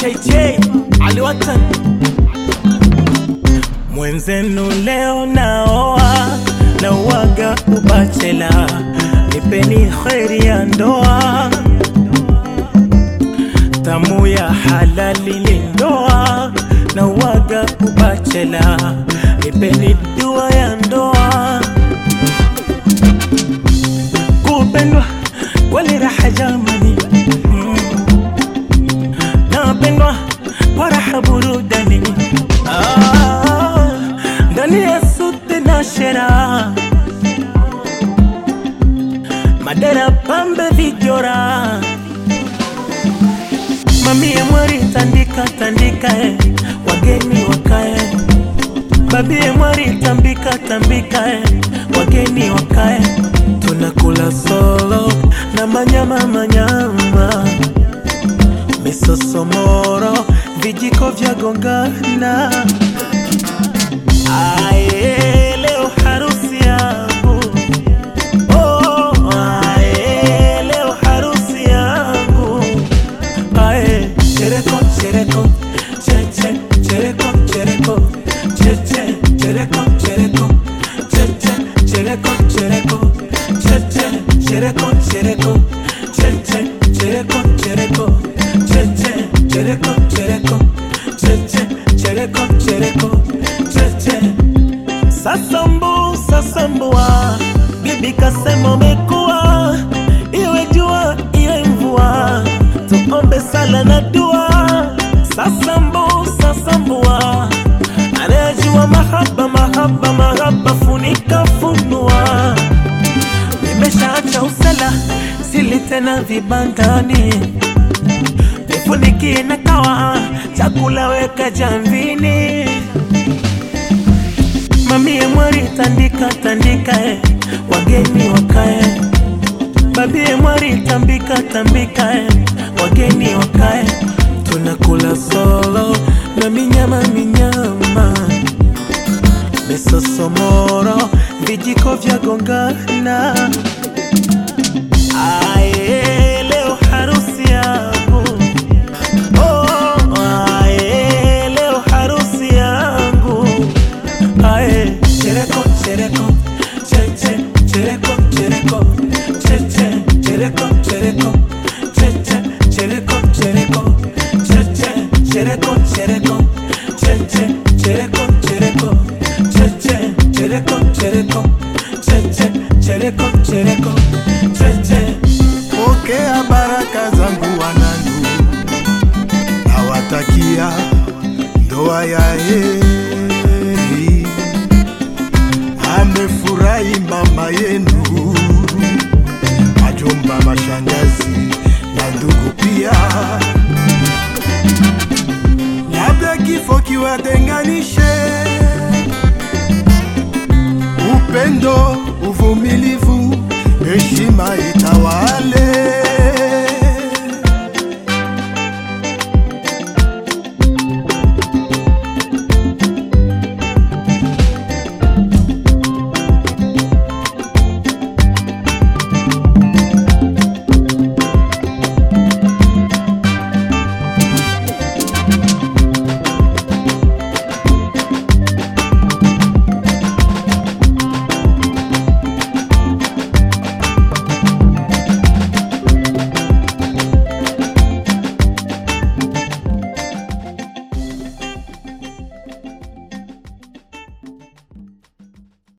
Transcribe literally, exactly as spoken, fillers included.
J J aliwatan mwenzenu leo naoa na uwaga ubachela, nipeni kheri ya ndoa, tamu ya halali ni ndoa na uwaga ubachela, nipeni dua ya ndoa. Kupendwa wali raha jamani, mm. Napendwa kwa raha burudani, ah, ndani ya suti na shera, madera pambe vijora, mamie mwari tandika tandika eh, wageni wakae, babie mwari tambika tambika eh, wageni wakae, tunakula solo na manyama manyama, misosomoro vijiko vya gongana. Ae leo harusi yangu, oh ae leo harusi yangu, ae chereko chereko che che chereko chereko che che chereko chereko che che chereko chereko che che chereko chereko che che chereko chereko che che chereko chereko che che chereko chereko che che. Sasambu sasambua, bibi kasema umekuwa, iwe jua iwe mvua, tuombe sala na dua. Sasambu sasambua, anajua mahaba mahaba mahaba, funika funua. Nimeshaacha usela, sili tena vibandani, nifuniki na kawa, chakula weka jamvini. Mamie mwari tandika tandika eh, wageni wakae, babie mwari tambika tambika eh, wageni wakae, tunakula solo na minyama minyama, misosomoro vijiko vya gongana. Ae leo harusi yangu, oh ae leo harusi yangu, ae chereko chereko che che chereko chereko che che chereko chereko che che chereko chereko che che chereko chereko che che chereko chereko che che chereko chereko che che chereko chereko che che. Pokea baraka zangu wanangu, nawatakia ndoa ya heri. Amefurahi mama yenu, majomba mashangazi na ndugu pia, labda kifo kiwatenganishe, upendo uvumilivu heshima itawale.